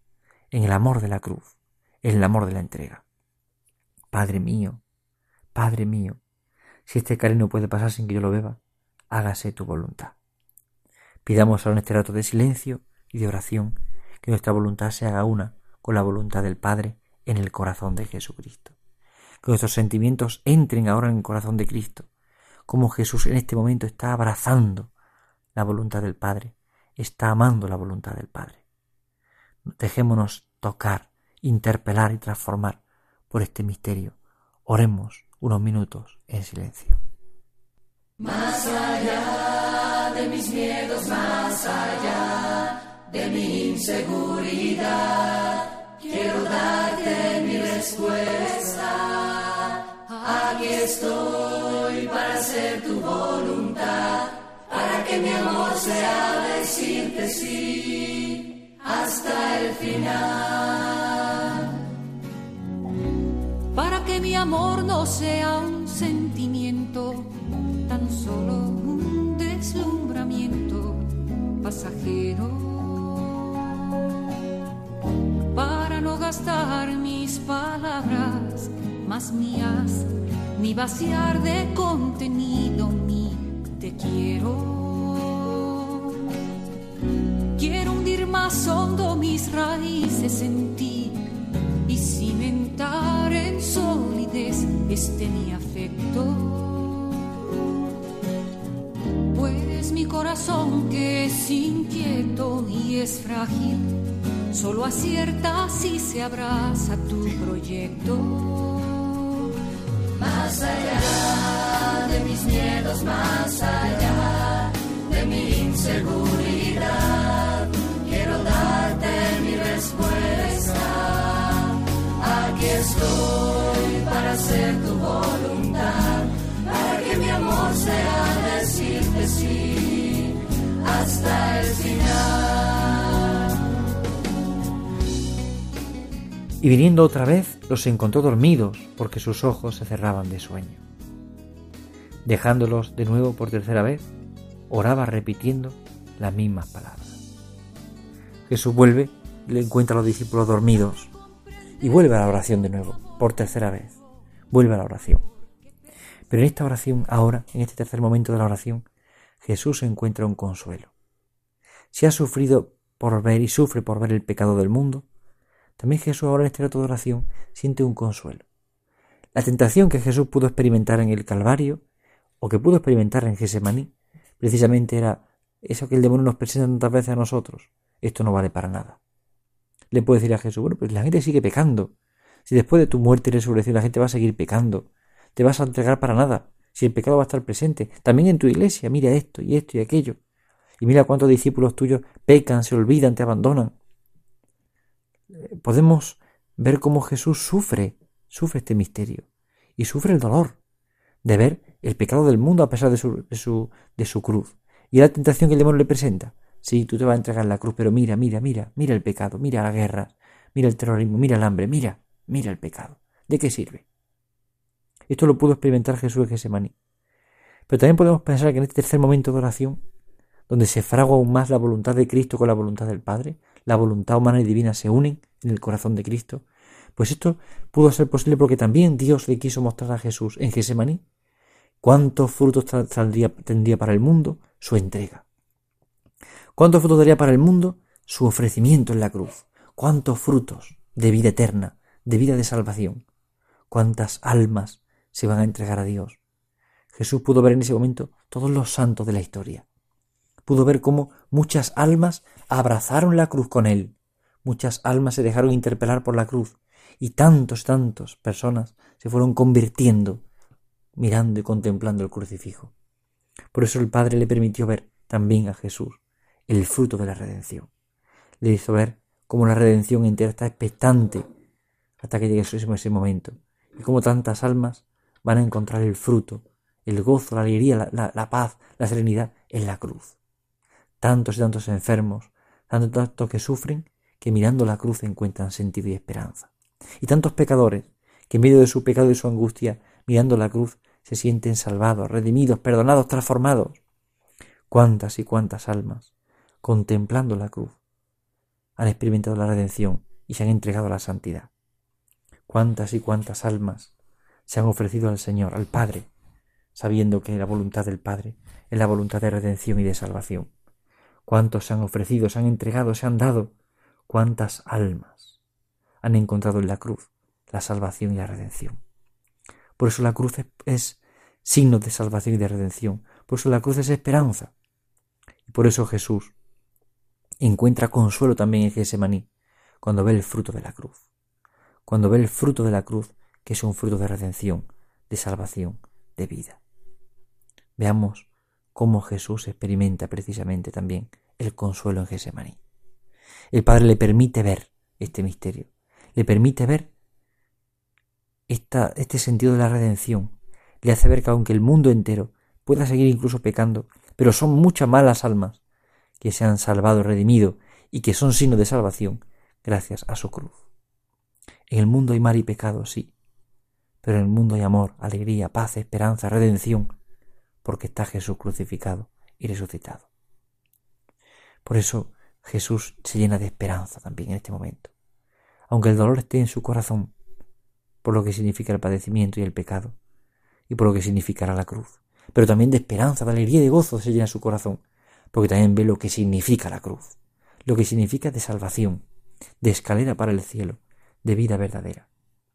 en el amor de la cruz, en el amor de la entrega. Padre mío, Padre mío, si este cáliz no puede pasar sin que yo lo beba, hágase tu voluntad. Pidamos ahora en este rato de silencio y de oración que nuestra voluntad se haga una con la voluntad del Padre en el corazón de Jesucristo. Que nuestros sentimientos entren ahora en el corazón de Cristo, como Jesús en este momento está abrazando la voluntad del Padre, está amando la voluntad del Padre. Dejémonos tocar, interpelar y transformar por este misterio. Oremos unos minutos en silencio. Más allá de mis miedos, más allá de mi inseguridad, quiero darte mi respuesta. Aquí estoy para hacer tu voluntad, para que mi amor sea decirte sí hasta el final. Para que mi amor no sea un sentimiento, tan solo un deslumbramiento pasajero. Para no gastar mis palabras más mías, ni vaciar de contenido mi te quiero. Quiero hundir más hondo mis raíces en ti y cimentar en solidez este mi afecto. Pues mi corazón, que es inquieto y es frágil, solo acierta si se abraza tu proyecto. Más allá de mis miedos, más allá de mi inseguridad, quiero darte mi respuesta. Aquí estoy para hacer tu voluntad, para que mi amor sea decirte sí hasta el final. Y viniendo otra vez, los encontró dormidos, porque sus ojos se cerraban de sueño. Dejándolos de nuevo por tercera vez, oraba repitiendo las mismas palabras. Jesús vuelve y le encuentra a los discípulos dormidos y vuelve a la oración de nuevo, por tercera vez. Vuelve a la oración. Pero en esta oración, ahora, en este tercer momento de la oración, Jesús encuentra un consuelo. Si ha sufrido por ver y sufre por ver el pecado del mundo, también Jesús ahora en este rato de oración siente un consuelo. La tentación que Jesús pudo experimentar en el Calvario, o que pudo experimentar en Getsemaní, precisamente era eso que el demonio nos presenta tantas veces a nosotros. Esto no vale para nada. Le puede decir a Jesús, bueno, pues la gente sigue pecando. Si después de tu muerte y resurrección la gente va a seguir pecando, te vas a entregar para nada. Si el pecado va a estar presente, también en tu iglesia, mira esto y esto y aquello. Y mira cuántos discípulos tuyos pecan, se olvidan, te abandonan. Podemos ver cómo Jesús sufre, sufre este misterio y sufre el dolor de ver el pecado del mundo a pesar de su, de su, de su cruz. Y la tentación que el demonio le presenta. Sí, tú te vas a entregar la cruz, pero mira, mira, mira, mira el pecado, mira la guerra, mira el terrorismo, mira el hambre, mira, mira el pecado. ¿De qué sirve? Esto lo pudo experimentar Jesús en Getsemaní. Pero también podemos pensar que en este tercer momento de oración, donde se fragua aún más la voluntad de Cristo con la voluntad del Padre, la voluntad humana y divina se unen en el corazón de Cristo, pues esto pudo ser posible porque también Dios le quiso mostrar a Jesús en Getsemaní cuántos frutos saldría, tendría para el mundo su entrega. ¿Cuántos frutos daría para el mundo su ofrecimiento en la cruz? ¿Cuántos frutos de vida eterna, de vida de salvación? ¿Cuántas almas se van a entregar a Dios? Jesús pudo ver en ese momento todos los santos de la historia. Pudo ver cómo muchas almas abrazaron la cruz con él. Muchas almas se dejaron interpelar por la cruz. Y tantos, tantos personas se fueron convirtiendo, mirando y contemplando el crucifijo. Por eso el Padre le permitió ver también a Jesús el fruto de la redención. Le hizo ver cómo la redención entera está expectante hasta que llegue ese momento. Y cómo tantas almas van a encontrar el fruto, el gozo, la alegría, la, la, la paz, la serenidad en la cruz. Tantos y tantos enfermos, tantos y tantos que sufren, que mirando la cruz encuentran sentido y esperanza. Y tantos pecadores, que en medio de su pecado y su angustia, mirando la cruz, se sienten salvados, redimidos, perdonados, transformados. Cuántas y cuántas almas, contemplando la cruz, han experimentado la redención y se han entregado a la santidad. Cuántas y cuántas almas se han ofrecido al Señor, al Padre, sabiendo que la voluntad del Padre es la voluntad de redención y de salvación. Cuántos se han ofrecido, se han entregado, se han dado. Cuántas almas han encontrado en la cruz la salvación y la redención. Por eso la cruz es, es signo de salvación y de redención. Por eso la cruz es esperanza. Y por eso Jesús encuentra consuelo también en Getsemaní cuando ve el fruto de la cruz. Cuando ve el fruto de la cruz, que es un fruto de redención, de salvación, de vida. Veamos cómo Jesús experimenta precisamente también el consuelo en Getsemaní. El Padre le permite ver este misterio, le permite ver esta, este sentido de la redención, le hace ver que aunque el mundo entero pueda seguir incluso pecando, pero son muchas más las almas que se han salvado, redimido y que son signo de salvación gracias a su cruz. En el mundo hay mal y pecado, sí, pero en el mundo hay amor, alegría, paz, esperanza, redención, porque está Jesús crucificado y resucitado. Por eso Jesús se llena de esperanza también en este momento. Aunque el dolor esté en su corazón, por lo que significa el padecimiento y el pecado, y por lo que significará la cruz, pero también de esperanza, de alegría y de gozo se llena su corazón, porque también ve lo que significa la cruz, lo que significa de salvación, de escalera para el cielo, de vida verdadera.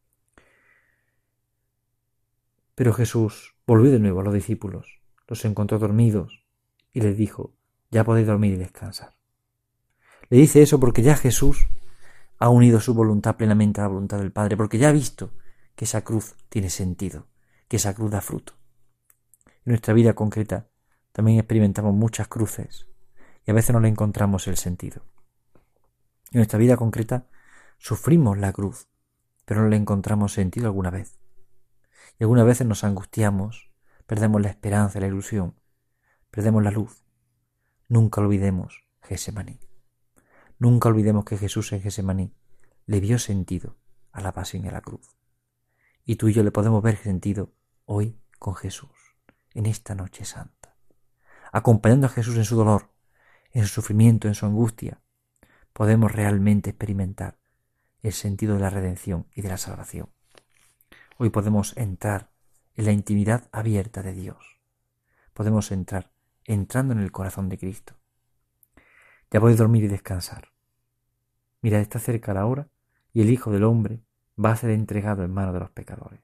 Pero Jesús volvió de nuevo a los discípulos, los encontró dormidos y les dijo: ya podéis dormir y descansar. Le dice eso porque ya Jesús ha unido su voluntad plenamente a la voluntad del Padre, porque ya ha visto que esa cruz tiene sentido, que esa cruz da fruto. En nuestra vida concreta también experimentamos muchas cruces y a veces no le encontramos el sentido. En nuestra vida concreta sufrimos la cruz, pero no le encontramos sentido alguna vez. Y algunas veces nos angustiamos, perdemos la esperanza, la ilusión, perdemos la luz. Nunca olvidemos Getsemaní. Nunca olvidemos que Jesús en Getsemaní le dio sentido a la pasión y a la cruz. Y tú y yo le podemos ver sentido hoy con Jesús, en esta noche santa. Acompañando a Jesús en su dolor, en su sufrimiento, en su angustia, podemos realmente experimentar el sentido de la redención y de la salvación. Hoy podemos entrar en la intimidad abierta de Dios. Podemos entrar entrando en el corazón de Cristo. Ya podéis dormir y descansar. Mirad, está cerca la hora y el Hijo del Hombre va a ser entregado en manos de los pecadores.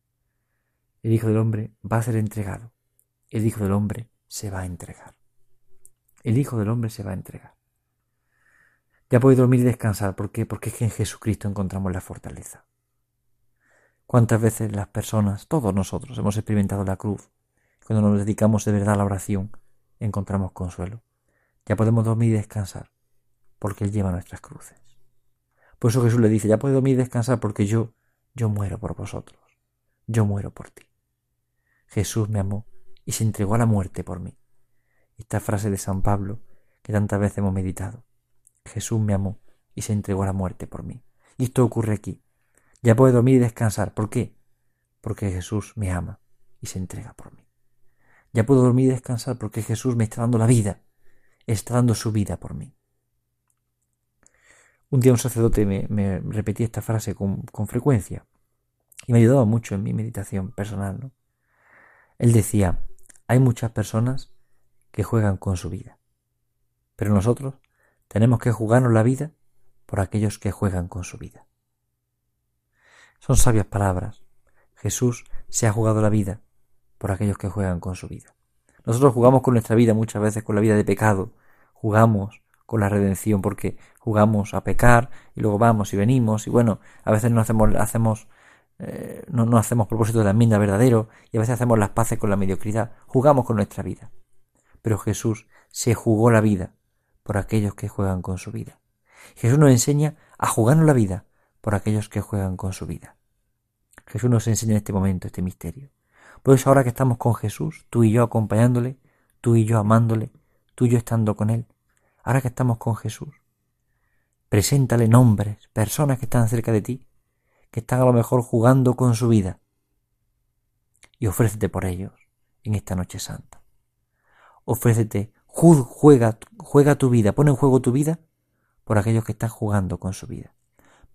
El Hijo del Hombre va a ser entregado. El Hijo del Hombre se va a entregar. El Hijo del Hombre se va a entregar. Ya podéis dormir y descansar. ¿Por qué? Porque es que en Jesucristo encontramos la fortaleza. ¿Cuántas veces las personas, todos nosotros, hemos experimentado la cruz? Cuando nos dedicamos de verdad a la oración, encontramos consuelo. Ya podemos dormir y descansar, porque Él lleva nuestras cruces. Por eso Jesús le dice: ya podéis dormir y descansar, porque yo, yo muero por vosotros. Yo muero por ti. Jesús me amó y se entregó a la muerte por mí. Esta frase de San Pablo, que tantas veces hemos meditado. Jesús me amó y se entregó a la muerte por mí. Y esto ocurre aquí. Ya puedo dormir y descansar. ¿Por qué? Porque Jesús me ama y se entrega por mí. Ya puedo dormir y descansar porque Jesús me está dando la vida. Está dando su vida por mí. Un día un sacerdote me, me repetía esta frase con, con frecuencia y me ayudaba mucho en mi meditación personal, ¿no? Él decía: hay muchas personas que juegan con su vida, pero nosotros tenemos que jugarnos la vida por aquellos que juegan con su vida. Son sabias palabras. Jesús se ha jugado la vida por aquellos que juegan con su vida. Nosotros jugamos con nuestra vida muchas veces con la vida de pecado, jugamos con la redención porque jugamos a pecar y luego vamos y venimos y bueno, a veces no hacemos, hacemos, eh, no, no hacemos propósito de la enmienda verdadero y a veces hacemos las paces con la mediocridad, jugamos con nuestra vida. Pero Jesús se jugó la vida por aquellos que juegan con su vida. Jesús nos enseña a jugarnos la vida por aquellos que juegan con su vida. Jesús nos enseña en este momento este misterio. Por eso ahora que estamos con Jesús, tú y yo acompañándole, tú y yo amándole, tú y yo estando con Él, ahora que estamos con Jesús, preséntale nombres, personas que están cerca de ti, que están a lo mejor jugando con su vida, y ofrécete por ellos en esta noche santa. Ofrécete, juega, juega tu vida, pon en juego tu vida por aquellos que están jugando con su vida.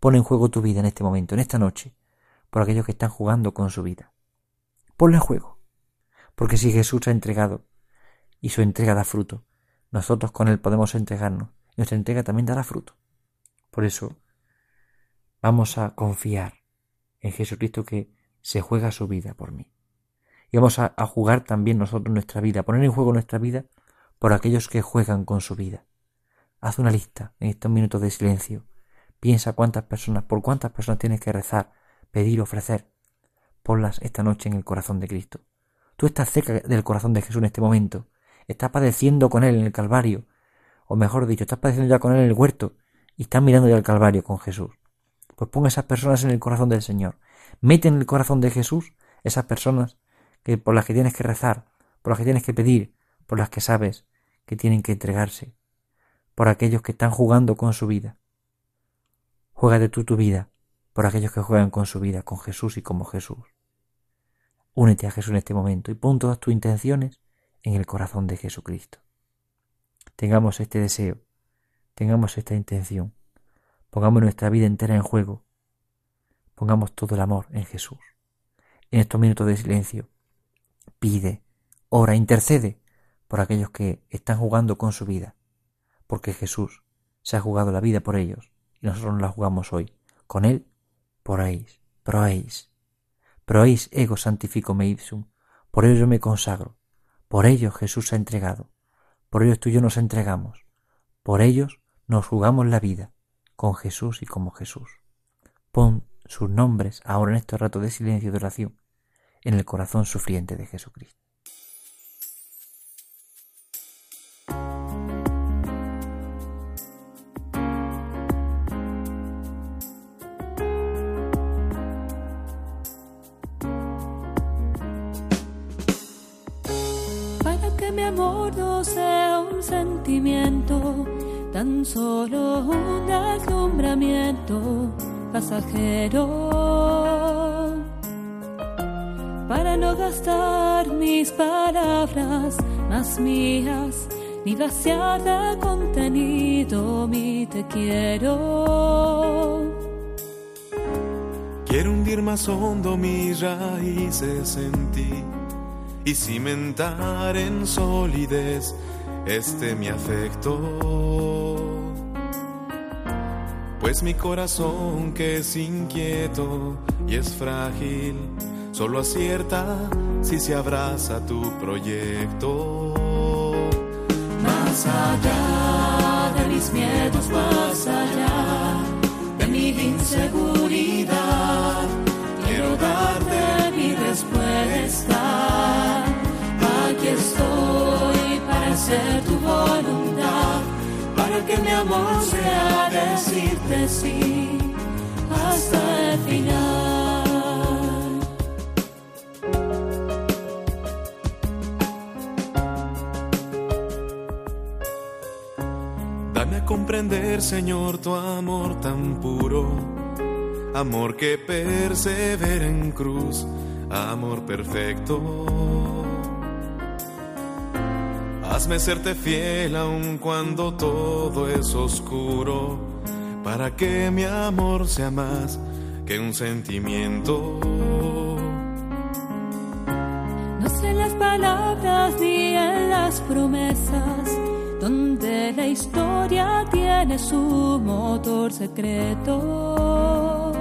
Pon en juego tu vida en este momento, en esta noche, por aquellos que están jugando con su vida. Ponla en juego, porque si Jesús se ha entregado y su entrega da fruto, nosotros con Él podemos entregarnos. Nuestra entrega también dará fruto. Por eso, vamos a confiar en Jesucristo que se juega su vida por mí. Y vamos a, a jugar también nosotros nuestra vida, a poner en juego nuestra vida por aquellos que juegan con su vida. Haz una lista en estos minutos de silencio. Piensa cuántas personas, por cuántas personas tienes que rezar, pedir, ofrecer. Ponlas esta noche en el corazón de Cristo. Tú estás cerca del corazón de Jesús en este momento. Estás padeciendo con Él en el Calvario. O mejor dicho, estás padeciendo ya con Él en el huerto y estás mirando ya el Calvario con Jesús. Pues pon esas personas en el corazón del Señor. Mete en el corazón de Jesús esas personas que por las que tienes que rezar, por las que tienes que pedir, por las que sabes que tienen que entregarse, por aquellos que están jugando con su vida. Juégate tú tu vida por aquellos que juegan con su vida, con Jesús y como Jesús. Únete a Jesús en este momento y pon todas tus intenciones en el corazón de Jesucristo. Tengamos este deseo, tengamos esta intención, pongamos nuestra vida entera en juego, pongamos todo el amor en Jesús. En estos minutos de silencio, pide, ora, intercede por aquellos que están jugando con su vida, porque Jesús se ha jugado la vida por ellos y nosotros nos la jugamos hoy. Con Él, poréis, proéis, proéis ego santifico me ipsum, por ello yo me consagro, por ellos Jesús se ha entregado, por ellos tú y yo nos entregamos, por ellos nos jugamos la vida, con Jesús y como Jesús. Pon sus nombres ahora en este rato de silencio y de oración en el corazón sufriente de Jesucristo. Para que mi amor no sea un sentimiento, tan solo un deslumbramiento pasajero, para no gastar mis palabras más mías, ni vaciar de contenido mi te quiero. Quiero hundir más hondo mis raíces en ti y cimentar en solidez este mi afecto. Pues mi corazón, que es inquieto y es frágil, solo acierta si se abraza tu proyecto. Más allá de mis miedos, más allá de mi inseguridad, quiero darte mi respuesta. Aquí estoy para hacer tu voluntad, para que mi amor sea decirte sí hasta el final. Dame a comprender, Señor, tu amor tan puro, amor que persevera en cruz, amor perfecto. Hazme serte fiel aun cuando todo es oscuro, para que mi amor sea más que un sentimiento. No sé en las palabras ni en las promesas, donde la historia tiene su motor secreto.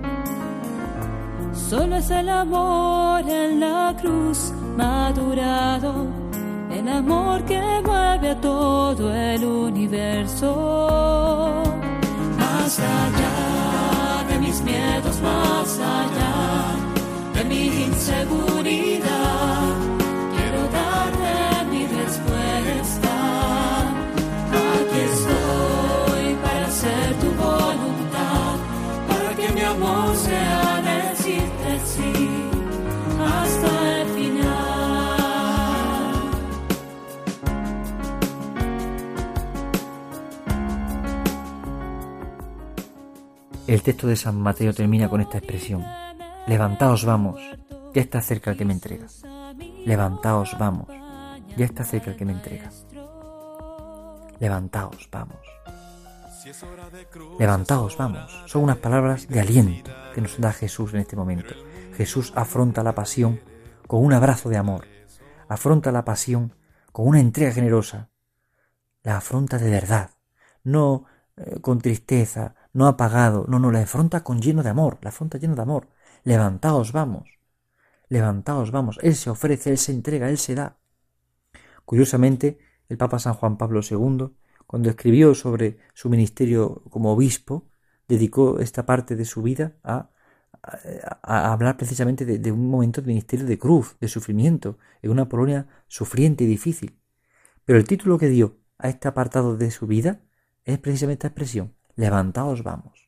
Solo es el amor en la cruz madurado, el amor que mueve a todo el universo. Más allá de mis miedos, más allá de mi inseguridad, quiero darte mi respuesta. Aquí estoy para hacer tu voluntad, para que mi amor sea decirte sí hasta el final. El texto de San Mateo termina con esta expresión: levantaos, vamos, ya está cerca el que me entrega. Levantaos, vamos, ya está cerca el que me entrega. Levantaos, vamos. Levantaos, vamos. Son unas palabras de aliento que nos da Jesús en este momento. Jesús afronta la pasión con un abrazo de amor. Afronta la pasión con una entrega generosa. La afronta de verdad. No eh, con tristeza, no apagado. No, no, la afronta con lleno de amor. La afronta lleno de amor. Levantaos, vamos. Levantaos, vamos. Él se ofrece, Él se entrega, Él se da. Curiosamente, el Papa San Juan Pablo segundo, cuando escribió sobre su ministerio como obispo, dedicó esta parte de su vida a, a, a hablar precisamente de, de un momento de ministerio de cruz, de sufrimiento, en una Polonia sufriente y difícil. Pero el título que dio a este apartado de su vida es precisamente esta expresión: levantaos, vamos.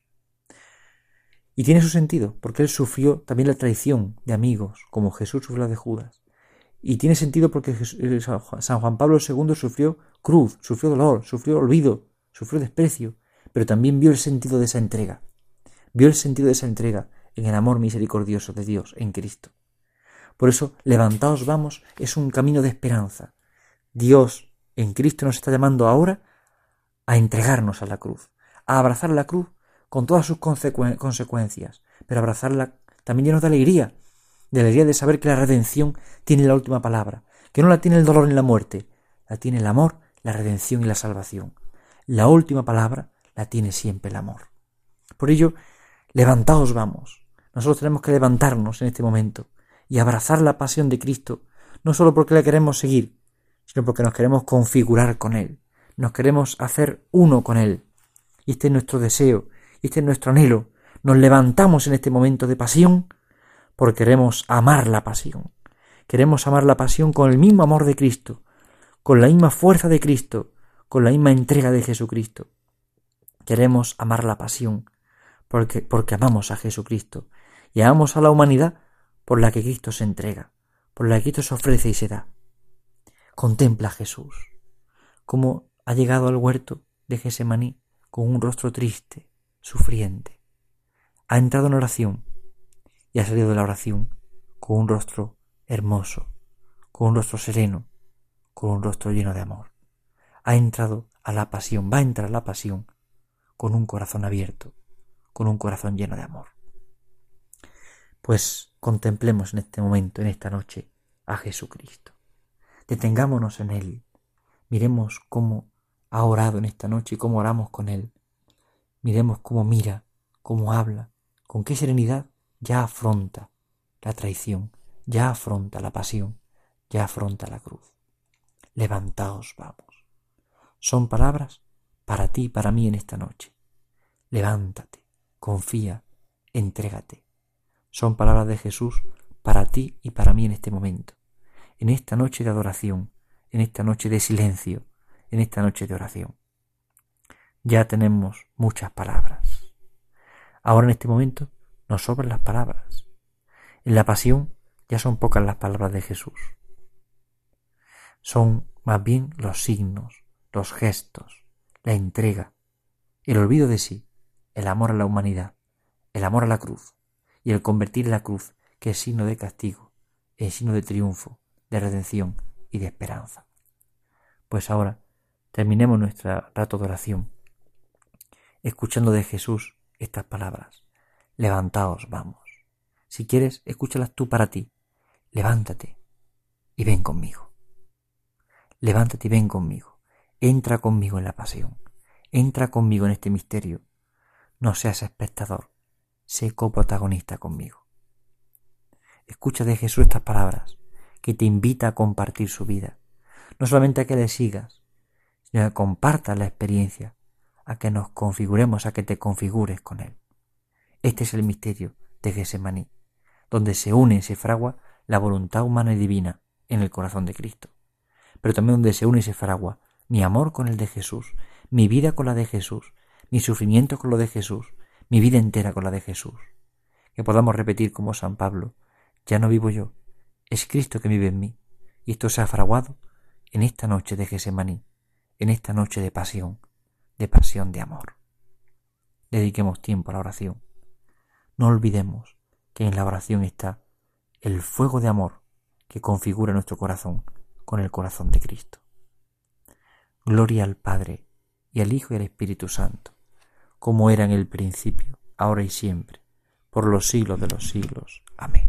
Y tiene su sentido, porque él sufrió también la traición de amigos, como Jesús sufrió la de Judas. Y tiene sentido porque San Juan Pablo segundo sufrió cruz, sufrió dolor, sufrió olvido, sufrió desprecio, pero también vio el sentido de esa entrega. Vio el sentido de esa entrega en el amor misericordioso de Dios en Cristo. Por eso, levantaos, vamos, es un camino de esperanza. Dios en Cristo nos está llamando ahora a entregarnos a la cruz, a abrazar la cruz con todas sus consecu- consecuencias, pero abrazarla también llenos de alegría, de alegría de saber que la redención tiene la última palabra, que no la tiene el dolor ni la muerte, la tiene el amor, la redención y la salvación. La última palabra la tiene siempre el amor. Por ello, levantaos, vamos. Nosotros tenemos que levantarnos en este momento y abrazar la pasión de Cristo, no solo porque la queremos seguir, sino porque nos queremos configurar con Él, nos queremos hacer uno con Él. Y este es nuestro deseo, y este es nuestro anhelo. Nos levantamos en este momento de pasión porque queremos amar la pasión. Queremos amar la pasión con el mismo amor de Cristo, con la misma fuerza de Cristo, con la misma entrega de Jesucristo. Queremos amar la pasión porque, porque amamos a Jesucristo y amamos a la humanidad por la que Cristo se entrega, por la que Cristo se ofrece y se da. Contempla a Jesús, cómo ha llegado al huerto de Getsemaní con un rostro triste, sufriente. Ha entrado en oración y ha salido de la oración con un rostro hermoso, con un rostro sereno, con un rostro lleno de amor. Ha entrado a la pasión, va a entrar a la pasión con un corazón abierto, con un corazón lleno de amor. Pues contemplemos en este momento, en esta noche, a Jesucristo. Detengámonos en Él. Miremos cómo ha orado en esta noche y cómo oramos con Él. Miremos cómo mira, cómo habla, con qué serenidad ya afronta la traición, ya afronta la pasión, ya afronta la cruz. Levantaos, vamos. Son palabras para ti y para mí en esta noche. Levántate, confía, entrégate. Son palabras de Jesús para ti y para mí en este momento, en esta noche de adoración, en esta noche de silencio, en esta noche de oración. Ya tenemos muchas palabras. Ahora en este momento nos sobran las palabras. En la pasión ya son pocas las palabras de Jesús. Son más bien los signos, los gestos, la entrega, el olvido de sí, el amor a la humanidad, el amor a la cruz y el convertir la cruz, que es signo de castigo, en signo de triunfo, de redención y de esperanza. Pues ahora terminemos nuestro rato de oración escuchando de Jesús estas palabras. Levantaos, vamos. Si quieres, escúchalas tú para ti. Levántate y ven conmigo. Levántate y ven conmigo. Entra conmigo en la pasión. Entra conmigo en este misterio. No seas espectador. Sé coprotagonista conmigo. Escucha de Jesús estas palabras, que te invita a compartir su vida. No solamente a que le sigas, sino a que compartas la experiencia, a que nos configuremos, a que te configures con Él. Este es el misterio de Getsemaní, donde se une y se fragua la voluntad humana y divina en el corazón de Cristo, pero también donde se une y se fragua mi amor con el de Jesús, mi vida con la de Jesús, mi sufrimiento con lo de Jesús, mi vida entera con la de Jesús. Que podamos repetir como San Pablo: ya no vivo yo, es Cristo que vive en mí, y esto se ha fraguado en esta noche de Getsemaní, en esta noche de pasión, de pasión de amor. Dediquemos tiempo a la oración. No olvidemos que en la oración está el fuego de amor que configura nuestro corazón con el corazón de Cristo. Gloria al Padre, y al Hijo y al Espíritu Santo, como era en el principio, ahora y siempre, por los siglos de los siglos. Amén.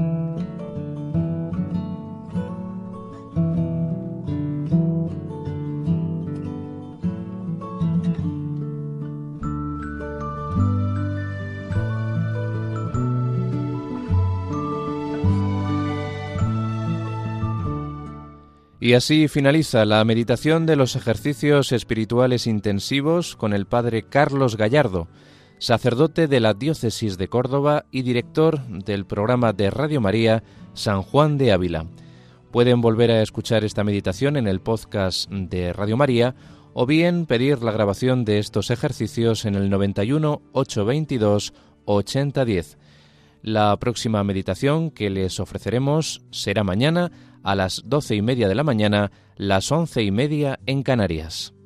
Y así finaliza la meditación de los ejercicios espirituales intensivos con el Padre Carlos Gallardo, sacerdote de la Diócesis de Córdoba y director del programa de Radio María San Juan de Ávila. Pueden volver a escuchar esta meditación en el podcast de Radio María o bien pedir la grabación de estos ejercicios en el noventa y uno, ochocientos veintidós, ochenta diez. La próxima meditación que les ofreceremos será mañana a las doce y media de la mañana, las once y media en Canarias.